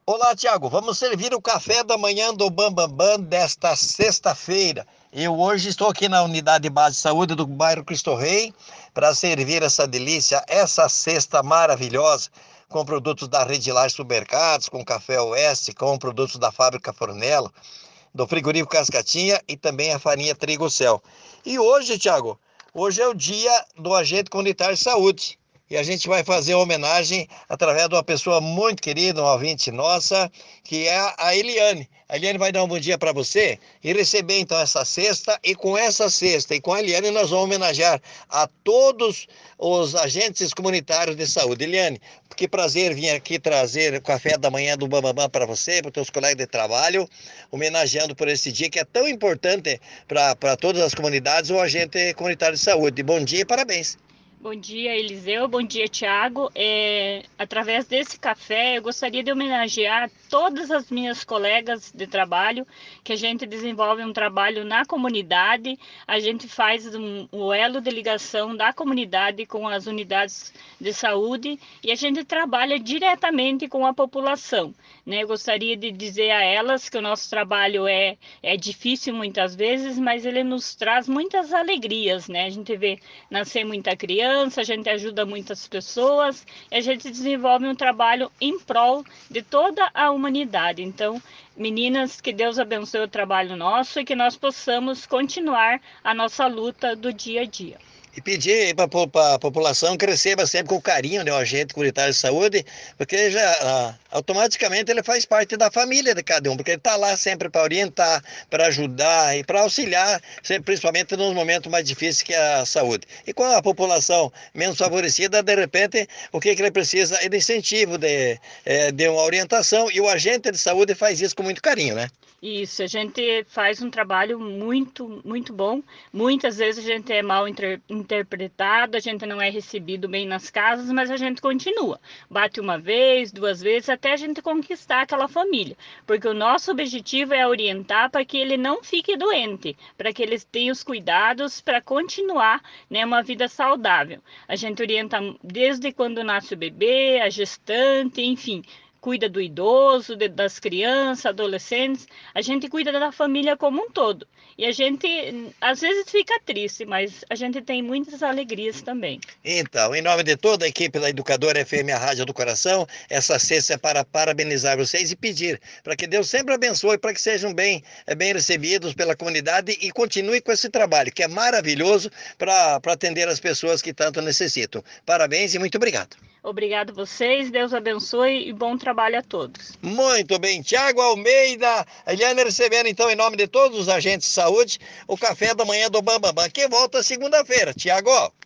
Olá, Tiago. Vamos servir o café da manhã do Bambambam desta sexta-feira. Eu hoje estou aqui na Unidade Base de Saúde do bairro Cristo Rei para servir essa delícia, essa cesta maravilhosa, com produtos da Rede Lar Supermercados, com Café Oeste, com produtos da Fábrica Fornello, do frigorífico Cascatinha e também a farinha Trigo Céu. E hoje, Tiago, hoje é o dia do agente comunitário de saúde. E a gente vai fazer uma homenagem através de uma pessoa muito querida, uma ouvinte nossa, que é a Eliane. A Eliane vai dar um bom dia para você e receber então essa cesta. E com essa cesta e com a Eliane nós vamos homenagear a todos os agentes comunitários de saúde. Eliane, que prazer vir aqui trazer o café da manhã do Bambambam para você, para os teus colegas de trabalho, homenageando por esse dia que é tão importante para todas as comunidades, o agente comunitário de saúde. Bom dia e parabéns. Bom dia, Eliseu. Bom dia, Tiago. Através desse café, eu gostaria de homenagear todas as minhas colegas de trabalho, que a gente desenvolve um trabalho na comunidade, a gente faz um elo de ligação da comunidade com as unidades de saúde e a gente trabalha diretamente com a população, né? Eu gostaria de dizer a elas que o nosso trabalho é difícil muitas vezes, mas ele nos traz muitas alegrias, né? A gente vê nascer muita criança, a gente ajuda muitas pessoas, e a gente desenvolve um trabalho em prol de toda a humanidade. Então, meninas, que Deus abençoe o trabalho nosso e que nós possamos continuar a nossa luta do dia a dia. E pedir para a população que receba sempre com carinho, né, o agente comunitário de saúde, porque automaticamente ele faz parte da família de cada um, porque ele está lá sempre para orientar, para ajudar e para auxiliar, sempre, principalmente nos momentos mais difíceis que é a saúde. E com a população menos favorecida, de repente, o que ele precisa é de incentivo, de uma orientação, e o agente de saúde faz isso com muito carinho, né? Isso, a gente faz um trabalho muito bom. Muitas vezes a gente é mal interpretado, a gente não é recebido bem nas casas, mas a gente continua. Bate uma vez, duas vezes, até a gente conquistar aquela família. Porque o nosso objetivo é orientar para que ele não fique doente, para que ele tenha os cuidados para continuar, né, uma vida saudável. A gente orienta desde quando nasce o bebê, a gestante, enfim, cuida do idoso, das crianças, adolescentes, a gente cuida da família como um todo. E a gente, às vezes, fica triste, mas a gente tem muitas alegrias também. Então, em nome de toda a equipe da Educadora FM, a Rádio do Coração, essa sexta é para parabenizar vocês e pedir para que Deus sempre abençoe, para que sejam bem recebidos pela comunidade e continue com esse trabalho, que é maravilhoso para atender as pessoas que tanto necessitam. Parabéns e muito obrigado. Obrigado a vocês, Deus abençoe e bom trabalho a todos. Muito bem, Tiago Almeida, Eliane recebendo então em nome de todos os agentes de saúde, o café da manhã do Bambambam, que volta segunda-feira. Tiago.